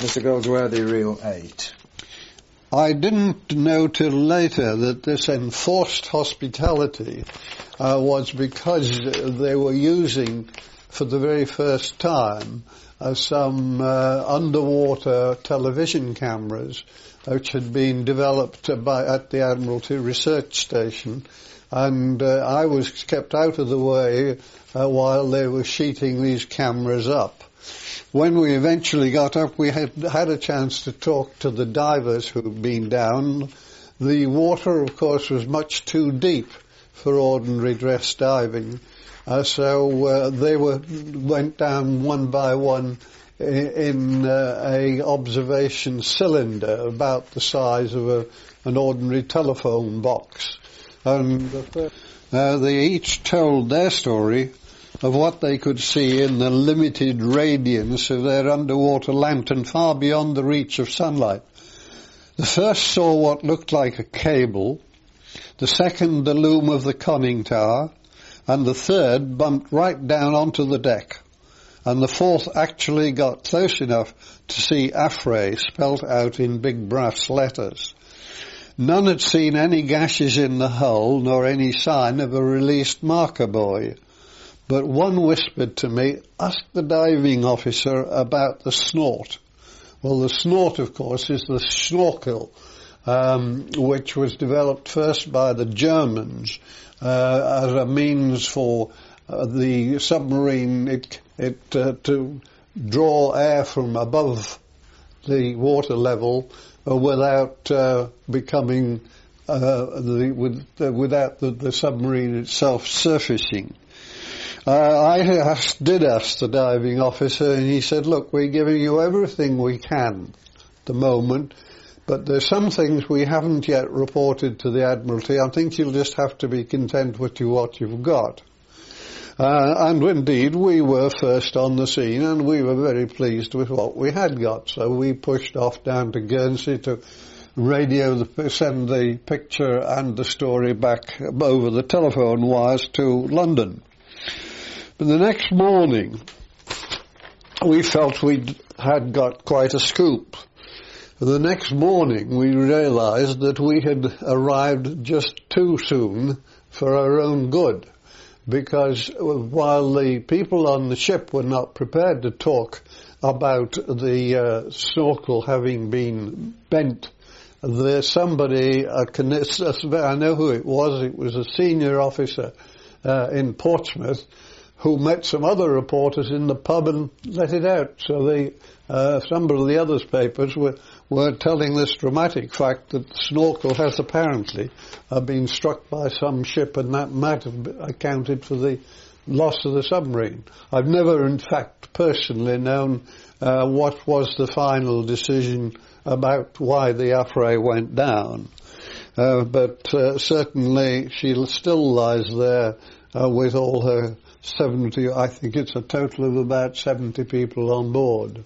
Mr. Goldsworthy, Reel 8. I didn't know till later that this enforced hospitality was because they were using, for the very first time, some underwater television cameras which had been developed at the Admiralty Research Station, and I was kept out of the way while they were sheeting these cameras up. When we eventually got up, we had a chance to talk to the divers who'd been down. The water, of course, was much too deep for ordinary dress diving, so they went down one by one in a observation cylinder about the size of an ordinary telephone box. And they each told their story of what they could see in the limited radiance of their underwater lantern far beyond the reach of sunlight. The first saw what looked like a cable, the second the loom of the conning tower, and the third bumped right down onto the deck, and the fourth actually got close enough to see Affray spelt out in big brass letters. None had seen any gashes in the hull nor any sign of a released marker buoy. But one whispered to me, ask the diving officer about the snort. Well, the snort, of course, is the snorkel, which was developed first by the Germans as a means for the submarine to draw air from above the water level without becoming without the submarine itself surfacing. I did ask the diving officer, and he said, look, we're giving you everything we can at the moment, but there's some things we haven't yet reported to the Admiralty. I think you'll just have to be content with what you've got. And indeed, we were first on the scene, and we were very pleased with what we had got. So we pushed off down to Guernsey to send the picture and the story back over the telephone wires to London. But the next morning, we felt we had got quite a scoop. The next morning, we realized that we had arrived just too soon for our own good, because while the people on the ship were not prepared to talk about the snorkel having been bent, there's somebody, I know who it was a senior officer in Portsmouth, who met some other reporters in the pub and let it out. So some of the other papers were telling this dramatic fact that the snorkel has apparently been struck by some ship, and that might have accounted for the loss of the submarine. I've never, in fact, personally known what was the final decision about why the Affray went down. But certainly she still lies there with all her 70, I think it's a total of about 70 people on board.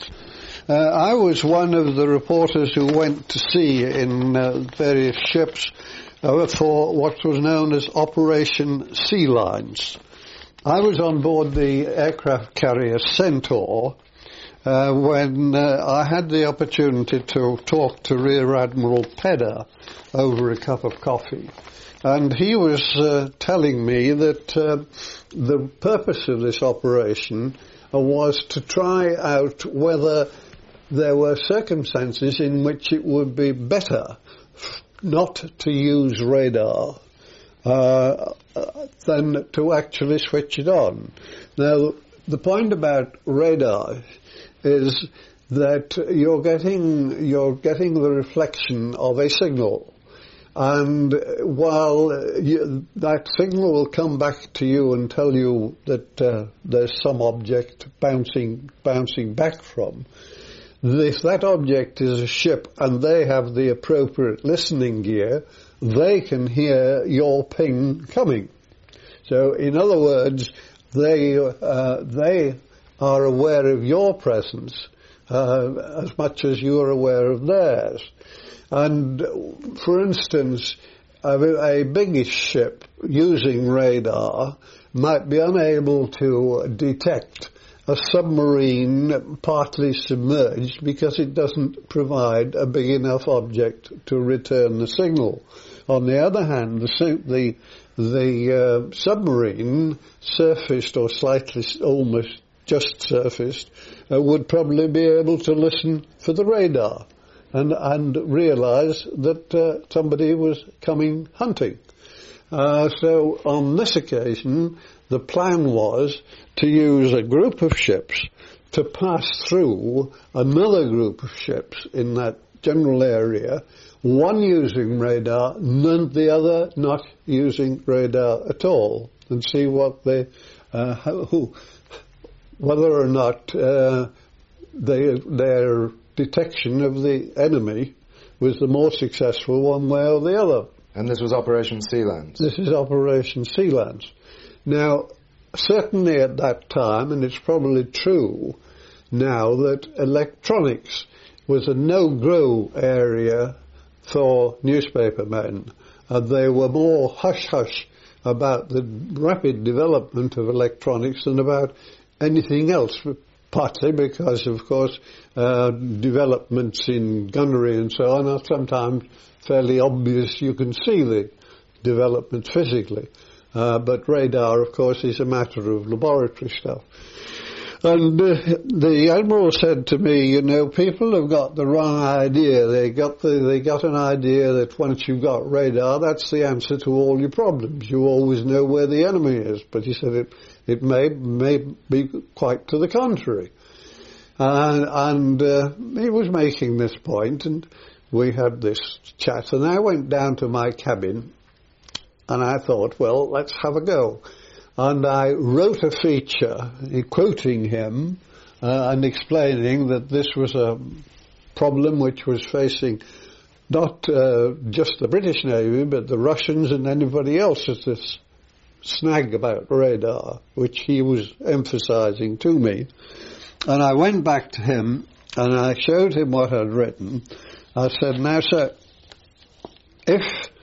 I was one of the reporters who went to sea in various ships for what was known as Operation Sea Lines. I was on board the aircraft carrier Centaur when I had the opportunity to talk to Rear Admiral Pedder over a cup of coffee. And he was telling me that the purpose of this operation was to try out whether there were circumstances in which it would be better not to use radar than to actually switch it on. Now, the point about radar is that you're getting the reflection of a signal. And while that signal will come back to you and tell you that there's some object bouncing back from, if that object is a ship and they have the appropriate listening gear, they can hear your ping coming. So, in other words, they are aware of your presence as much as you are aware of theirs. And, for instance, a biggish ship using radar might be unable to detect a submarine partly submerged because it doesn't provide a big enough object to return the signal. On the other hand, the submarine, surfaced or slightly almost just surfaced, would probably be able to listen for the radar and realise that somebody was coming hunting. So on this occasion, the plan was to use a group of ships to pass through another group of ships in that general area, one using radar and the other not using radar at all, and see what they, whether or not their detection of the enemy was the more successful one way or the other. And this was Operation Sealands? This is Operation Sealands. Now, certainly at that time, and it's probably true now, that electronics was a no-go area for newspaper men. They were more hush-hush about the rapid development of electronics than about anything else, partly because, of course, developments in gunnery and so on are sometimes fairly obvious. You can see the development physically. But radar, of course, is a matter of laboratory stuff. And the Admiral said to me, you know, people have got the wrong idea. They got an idea that once you've got radar, that's the answer to all your problems. You always know where the enemy is. But he said it may be quite to the contrary. And he was making this point, and we had this chat. And I went down to my cabin, and I thought, well, let's have a go. And I wrote a feature quoting him and explaining that this was a problem which was facing not just the British Navy, but the Russians and anybody else as this snag about radar, which he was emphasizing to me. And I went back to him and I showed him what I'd written. I said, now, sir, if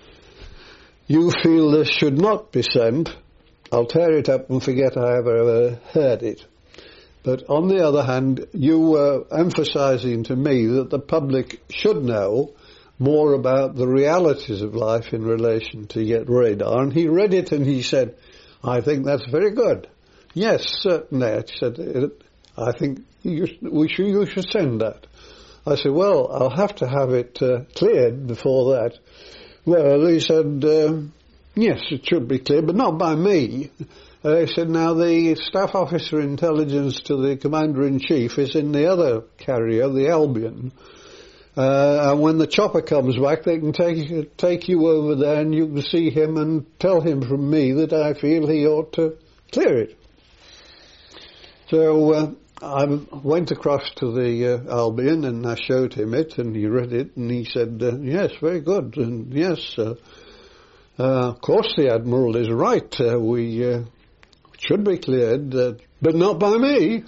you feel this should not be sent, I'll tear it up and forget I ever heard it. But on the other hand, you were emphasizing to me that the public should know more about the realities of life in relation to yet radar. And he read it and he said, I think that's very good. Yes, certainly. I said, I think you should send that. I said, well, I'll have to have it cleared before that. Well, he said, yes, it should be cleared, but not by me. He said, now the Staff Officer Intelligence to the Commander-in-Chief is in the other carrier, the Albion. And when the chopper comes back, they can take you over there and you can see him and tell him from me that I feel he ought to clear it. So I went across to the Albion and I showed him it and he read it and he said, yes, very good, and yes, of course the Admiral is right, we should be cleared, but not by me.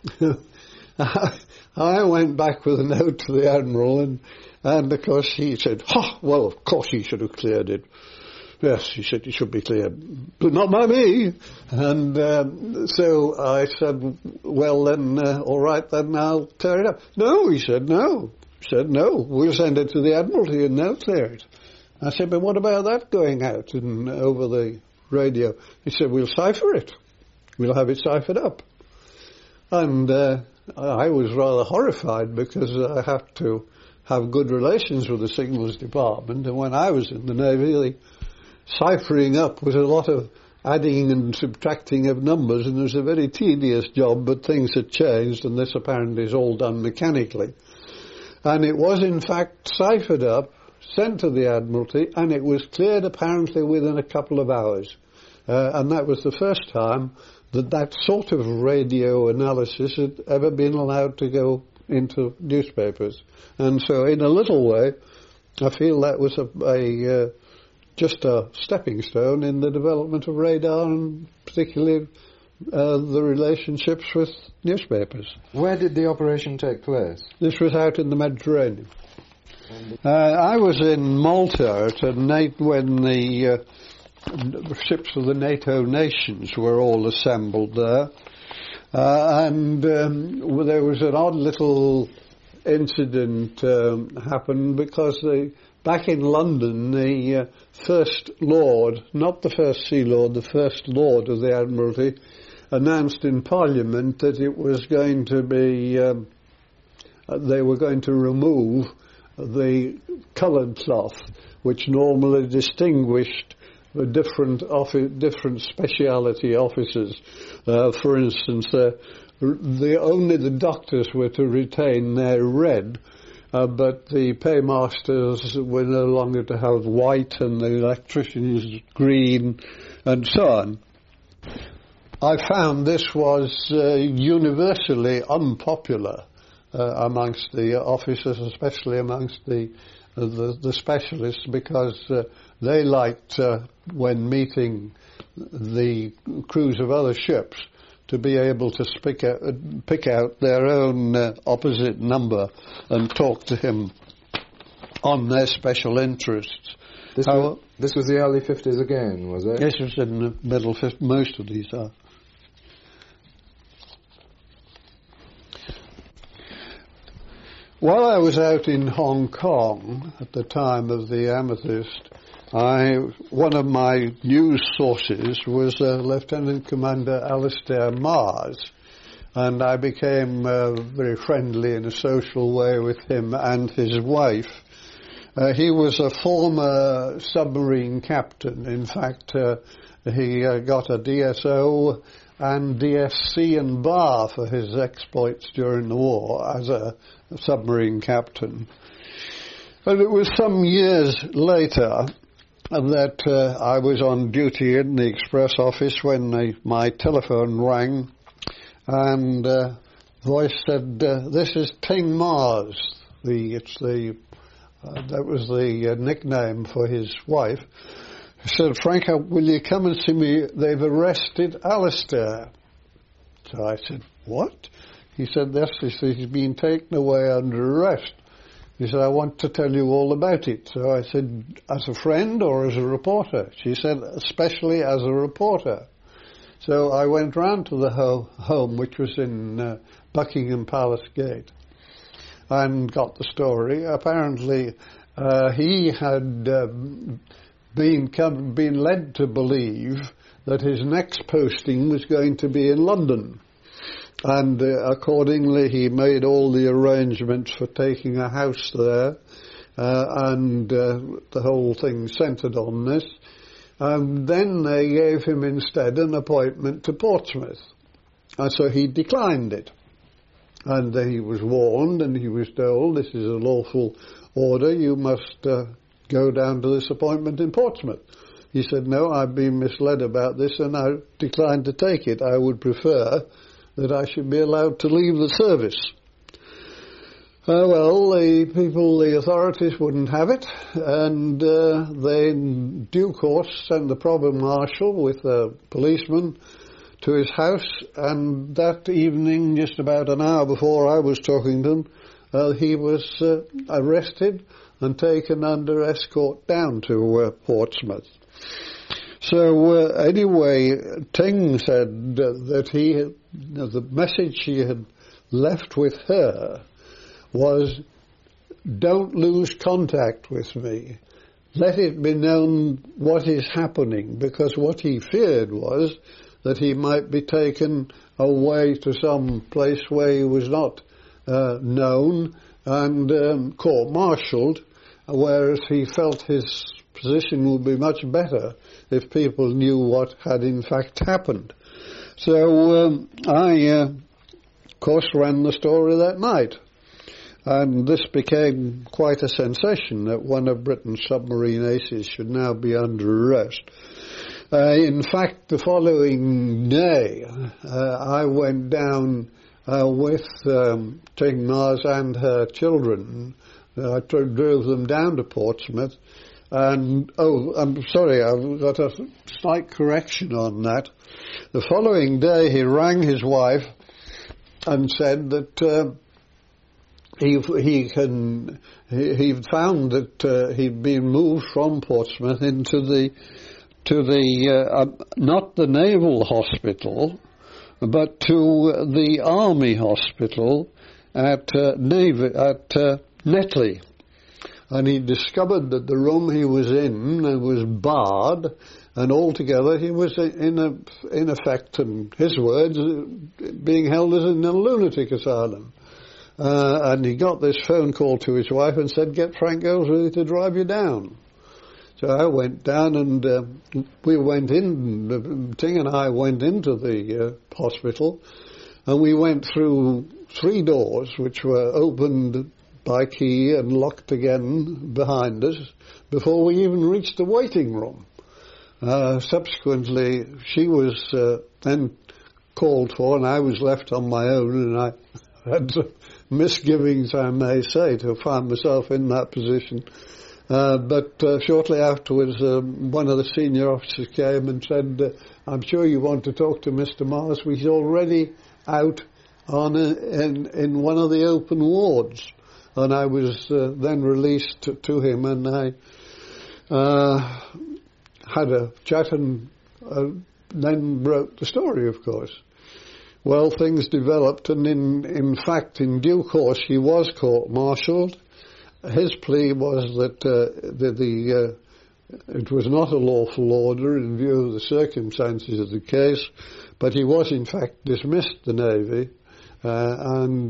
I went back with a note to the Admiral and of course he said, well, of course he should have cleared it. Yes, he said it should be cleared, but not by me. And so I said, well then, all right then, I'll tear it up. No, he said, no. He said, no, we'll send it to the Admiralty and they'll clear it. I said, but what about that going out and over the radio? He said, we'll cipher it. We'll have it ciphered up. And I was rather horrified because I have to have good relations with the Signals Department. And when I was in the Navy, the ciphering up was a lot of adding and subtracting of numbers, and it was a very tedious job, but things had changed, and this apparently is all done mechanically. And it was in fact ciphered up, sent to the Admiralty, and it was cleared apparently within a couple of hours. And that was the first time that sort of radio analysis had ever been allowed to go into newspapers. And so in a little way, I feel that was just a stepping stone in the development of radar and particularly the relationships with newspapers. Where did the operation take place? This was out in the Mediterranean. I was in Malta when the ships of the NATO nations were all assembled there. Well, there was an odd little incident happened because back in London, the First Lord, not the First Sea Lord, the First Lord of the Admiralty, announced in Parliament that it was going to be, they were going to remove the coloured cloth, which normally distinguished the different speciality officers. For instance, only the doctors were to retain their red, but the paymasters were no longer to have white, and the electricians green, and so on. I found this was universally unpopular amongst the officers, especially amongst the specialists, because they liked, when meeting the crews of other ships, to be able to pick out their own opposite number and talk to him on their special interests. This was the early 50s again, was it? This was in the middle 50s. Most of these are. While I was out in Hong Kong at the time of the Amethyst, one of my news sources was Lieutenant Commander Alistair Mars, and I became very friendly in a social way with him and his wife. He was a former submarine captain. In fact, he got a DSO and DSC and bar for his exploits during the war as a submarine captain. But it was some years later that I was on duty in the express office when my telephone rang, and voice said, "This is Ting Mars." That was the nickname for his wife. He said, "Frank, will you come and see me? They've arrested Alistair." So I said, "What?" He said, "Yes." He said, "He's been taken away under arrest." He said, "I want to tell you all about it." So I said, "As a friend or as a reporter?" She said, "Especially as a reporter." So I went round to the home, which was in Buckingham Palace Gate, and got the story. Apparently, he had been led to believe that his next posting was going to be in London. And accordingly, he made all the arrangements for taking a house there, and the whole thing centred on this. Then they gave him instead an appointment to Portsmouth, and so he declined it. And he was warned, and he was told, "This is a lawful order, you must go down to this appointment in Portsmouth." He said, "No, I've been misled about this, and I declined to take it. I would prefer that I should be allowed to leave the service." Well, the authorities wouldn't have it, and they in due course sent the provost marshal with a policeman to his house, and that evening, just about an hour before I was talking to him, he was arrested and taken under escort down to Portsmouth. So anyway, Ting said that the message he had left with her was, "Don't lose contact with me. Let it be known what is happening," because what he feared was that he might be taken away to some place where he was not known and court-martialed, whereas he felt his position would be much better if people knew what had in fact happened. So I, of course, ran the story that night. And this became quite a sensation that one of Britain's submarine aces should now be under arrest. In fact, the following day, I went down with Ting Mars and her children. I drove them down to Portsmouth. And, I'm sorry, I've got a slight correction on that. The following day, he rang his wife and said that he found that he'd been moved from Portsmouth into the not the naval hospital, but to the Army Hospital at Netley. And he discovered that the room he was in was barred, and altogether he was in effect, in his words, being held as in a lunatic asylum. And he got this phone call to his wife and said, "Get Frank Goldsworthy to drive you down." So I went down, and we went in, Ting and I went into the hospital, and we went through 3 doors which were opened by key and locked again behind us before we even reached the waiting room. Subsequently, she was then called for, and I was left on my own, and I had some misgivings, I may say, to find myself in that position. But shortly afterwards, one of the senior officers came and said, "I'm sure you want to talk to Mr. Morris. He's already out in one of the open wards." And I was then released to him, and I had a chat and then wrote the story, of course. Well, things developed, and in fact, in due course, he was court-martialed. His plea was that it was not a lawful order in view of the circumstances of the case, but he was in fact dismissed the Navy, and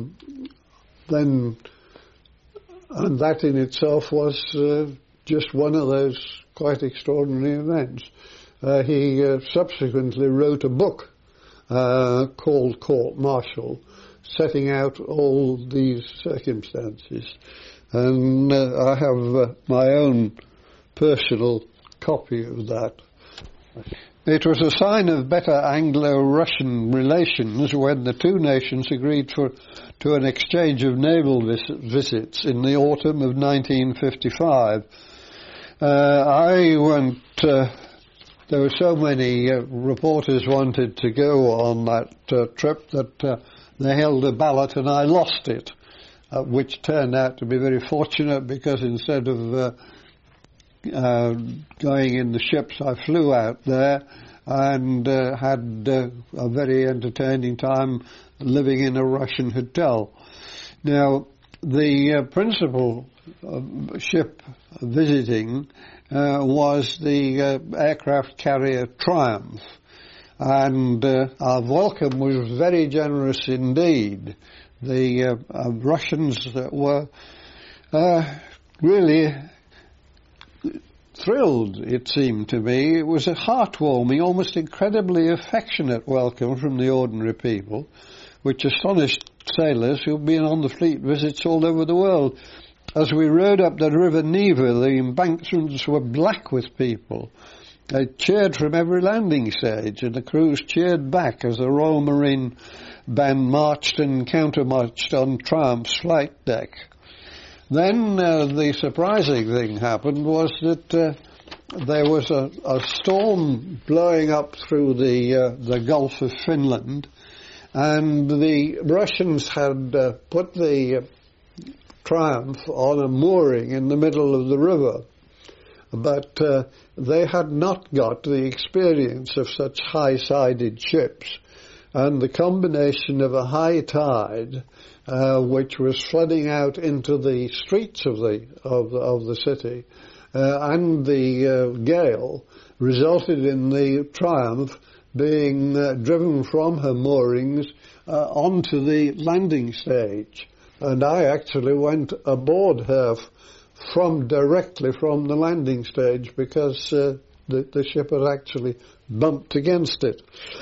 that in itself was just one of those quite extraordinary events. He subsequently wrote a book called Court Martial, setting out all these circumstances. And I have my own personal copy of that. It was a sign of better Anglo-Russian relations when the two nations agreed to an exchange of naval visits in the autumn of 1955. I went, there were so many reporters wanted to go on that trip that they held a ballot and I lost it, which turned out to be very fortunate because instead of going in the ships, I flew out there and had a very entertaining time living in a Russian hotel. Now, the principal ship visiting was the aircraft carrier Triumph, and our welcome was very generous indeed. The Russians were really thrilled, it seemed to me. It was a heartwarming, almost incredibly affectionate welcome from the ordinary people, which astonished sailors who'd been on the fleet visits all over the world. As we rode up the River Neva, the embankments were black with people. They cheered from every landing stage, and the crews cheered back as the Royal Marine Band marched and counter-marched on Triumph's flight deck. Then the surprising thing happened was that there was a storm blowing up through the Gulf of Finland, and the Russians had put the Triumph on a mooring in the middle of the river. But they had not got the experience of such high-sided ships, and the combination of a high tide, which was flooding out into the streets of the city, and the gale, resulted in the Triumph being driven from her moorings onto the landing stage. And I actually went aboard her directly from the landing stage because the ship had actually bumped against it.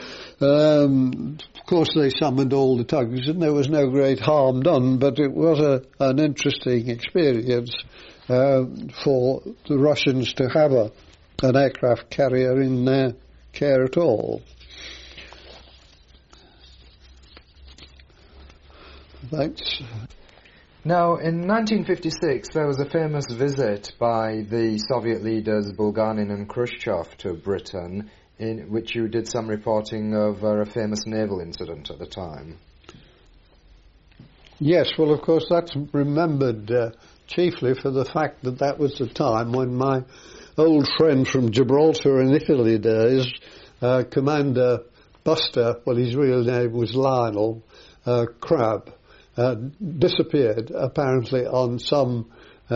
Of course, they summoned all the tugs, and there was no great harm done, but it was an interesting experience for the Russians to have an aircraft carrier in their care at all. Thanks. Now, in 1956, there was a famous visit by the Soviet leaders Bulganin and Khrushchev to Britain, in which you did some reporting of a famous naval incident at the time. Yes, well, of course, that's remembered chiefly for the fact that that was the time when my old friend from Gibraltar and Italy days, Commander Buster, well, his real name was Lionel Crabb, disappeared apparently on some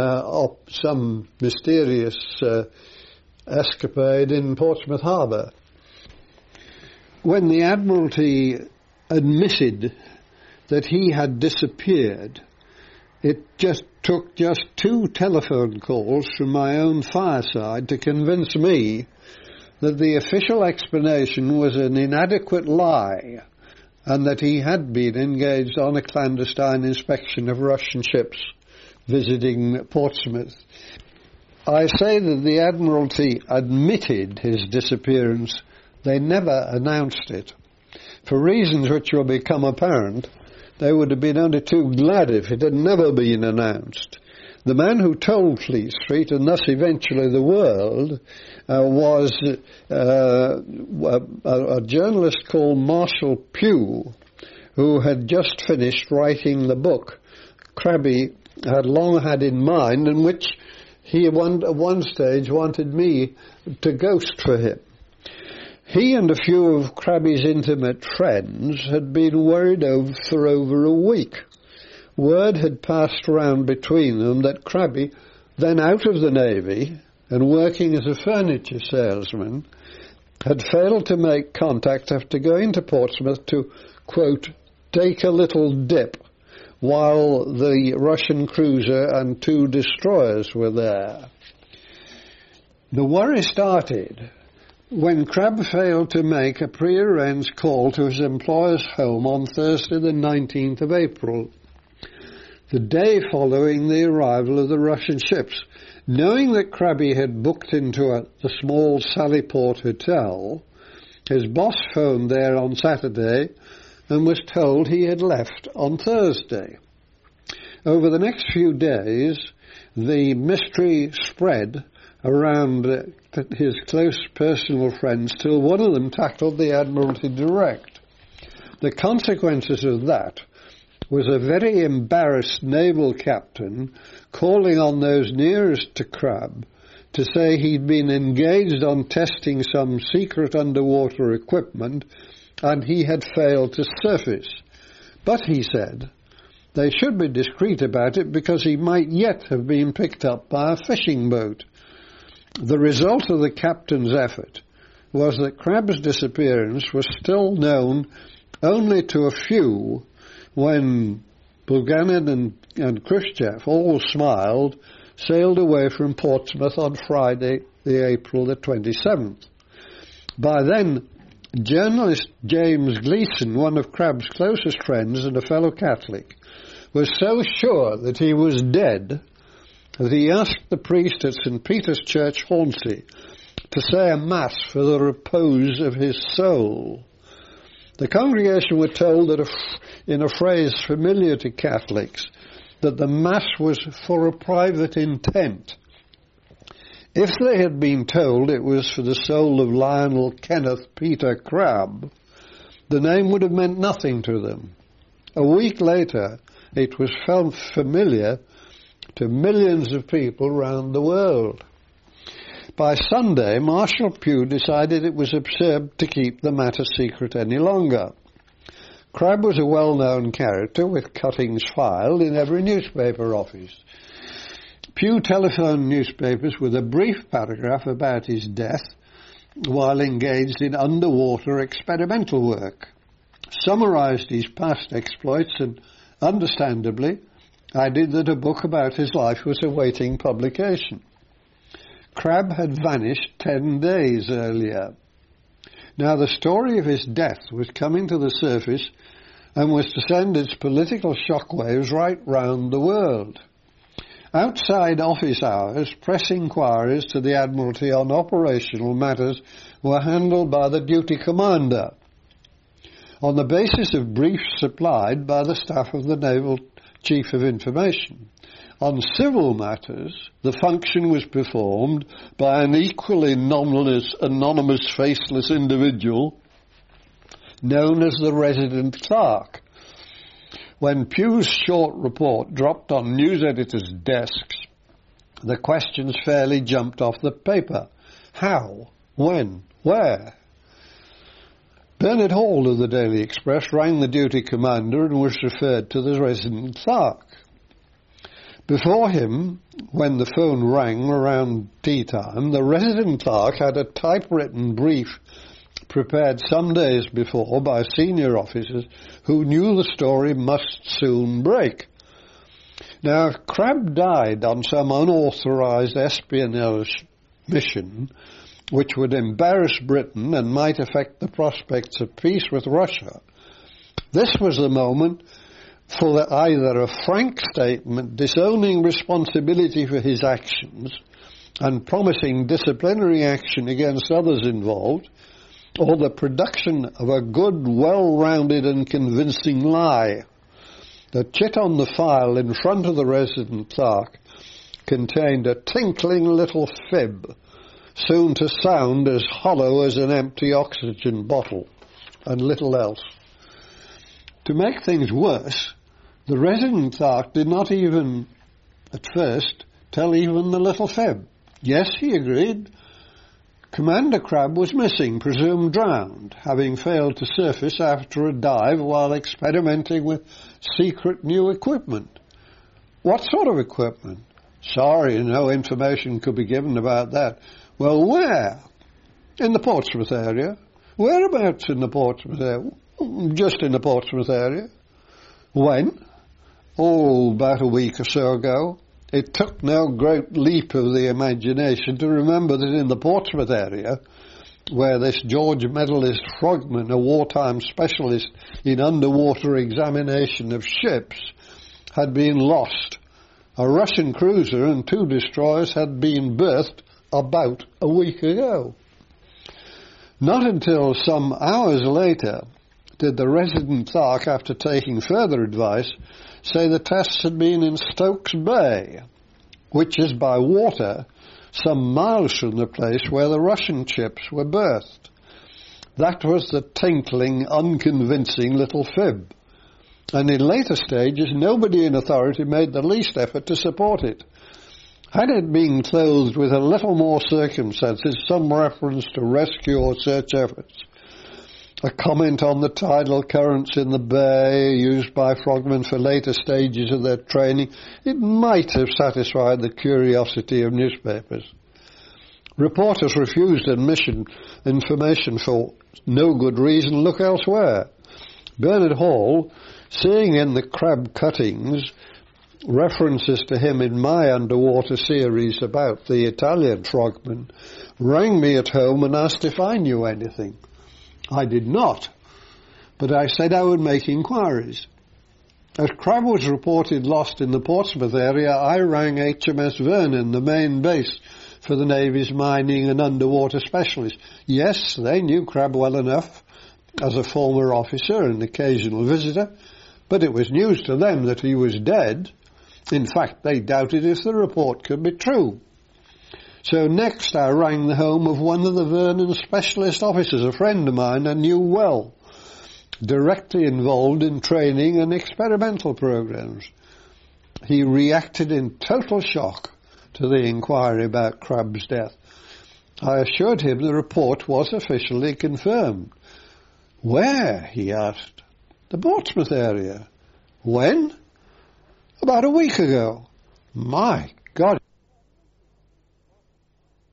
mysterious escapade in Portsmouth Harbour. When the Admiralty admitted that he had disappeared, it just took 2 telephone calls from my own fireside to convince me that the official explanation was an inadequate lie and that he had been engaged on a clandestine inspection of Russian ships visiting Portsmouth. I say that the Admiralty admitted his disappearance. They never announced it. For reasons which will become apparent, they would have been only too glad if it had never been announced. The man who told Fleet Street, and thus eventually the world, was a journalist called Marshall Pugh, who had just finished writing the book Crabby had long had in mind, and which he at one stage wanted me to ghost for him. He and a few of Crabby's intimate friends had been worried for over a week. Word had passed around between them that Crabby, then out of the Navy and working as a furniture salesman, had failed to make contact after going to Portsmouth to, quote, take a little dip while the Russian cruiser and 2 destroyers were there. The worry started when Crabb failed to make a pre-arranged call to his employer's home on Thursday the 19th of April, the day following the arrival of the Russian ships. Knowing that Crabby had booked into the small Sallyport Hotel, his boss phoned there on Saturday and was told he had left on Thursday. Over the next few days, the mystery spread around his close personal friends till one of them tackled the Admiralty direct. The consequences of that was a very embarrassed naval captain calling on those nearest to Crabb to say he'd been engaged on testing some secret underwater equipment and he had failed to surface. But, he said, they should be discreet about it because he might yet have been picked up by a fishing boat. The result of the captain's effort was that Crabb's disappearance was still known only to a few when Bulganin and Khrushchev, all smiled, sailed away from Portsmouth on Friday, April the 27th. By then, journalist James Gleeson, one of Crabb's closest friends and a fellow Catholic, was so sure that he was dead that he asked the priest at St. Peter's Church, Hornsey, to say a mass for the repose of his soul. The congregation were told that in a phrase familiar to Catholics, that the mass was for a private intent. If they had been told it was for the soul of Lionel Kenneth Peter Crabb, the name would have meant nothing to them. A week later, it was felt familiar to millions of people round the world. By Sunday, Marshall Pugh decided it was absurd to keep the matter secret any longer. Crabb was a well-known character with cuttings filed in every newspaper office. Pugh telephoned newspapers with a brief paragraph about his death while engaged in underwater experimental work, summarized his past exploits and, understandably, added that a book about his life was awaiting publication. Crabb had vanished 10 days earlier. Now the story of his death was coming to the surface and was to send its political shockwaves right round the world. Outside office hours, press inquiries to the Admiralty on operational matters were handled by the duty commander, on the basis of briefs supplied by the staff of the Naval Chief of Information. On civil matters, the function was performed by an equally anonymous, faceless individual known as the resident clerk. When Pugh's short report dropped on news editors' desks, the questions fairly jumped off the paper. How? When? Where? Bernard Hall of the Daily Express rang the duty commander and was referred to the resident clerk. Before him, when the phone rang around tea time, the resident clerk had a typewritten brief prepared some days before by senior officers who knew the story must soon break. Now, if Crabb died on some unauthorised espionage mission, which would embarrass Britain and might affect the prospects of peace with Russia, this was the moment for either a frank statement disowning responsibility for his actions and promising disciplinary action against others involved, or the production of a good, well-rounded and convincing lie. The chit on the file in front of the resident clerk contained a tinkling little fib, soon to sound as hollow as an empty oxygen bottle, and little else. To make things worse, the resident clerk did not even, at first, tell even the little fib. Yes, he agreed, Commander Crabb was missing, presumed drowned, having failed to surface after a dive while experimenting with secret new equipment. What sort of equipment? Sorry, no information could be given about that. Well, where? In the Portsmouth area. Whereabouts in the Portsmouth area? Just in the Portsmouth area. When? Oh, about a week or so ago. It took no great leap of the imagination to remember that in the Portsmouth area, where this George Medalist Frogman, a wartime specialist in underwater examination of ships, had been lost, a Russian cruiser and 2 destroyers had been berthed about a week ago. Not until some hours later did the resident clerk, after taking further advice, say the tests had been in Stokes Bay, which is by water some miles from the place where the Russian ships were berthed. That was the tinkling, unconvincing little fib. And in later stages, nobody in authority made the least effort to support it. Had it been clothed with a little more circumstances, some reference to rescue or search efforts, a comment on the tidal currents in the bay used by frogmen for later stages of their training, it might have satisfied the curiosity of newspapers. Reporters refused admission information for no good reason. Look elsewhere. Bernard Hall, seeing in the Crabb cuttings references to him in my underwater series about the Italian frogmen, rang me at home and asked if I knew anything. I did not, but I said I would make inquiries. As Crabb was reported lost in the Portsmouth area, I rang HMS Vernon, the main base for the Navy's mining and underwater specialists. Yes, they knew Crabb well enough as a former officer and occasional visitor, but it was news to them that he was dead. In fact, they doubted if the report could be true. So next I rang the home of one of the Vernon specialist officers, a friend of mine I knew well, directly involved in training and experimental programs. He reacted in total shock to the inquiry about Crabb's death. I assured him the report was officially confirmed. Where? He asked. The Portsmouth area. When? About a week ago. My God.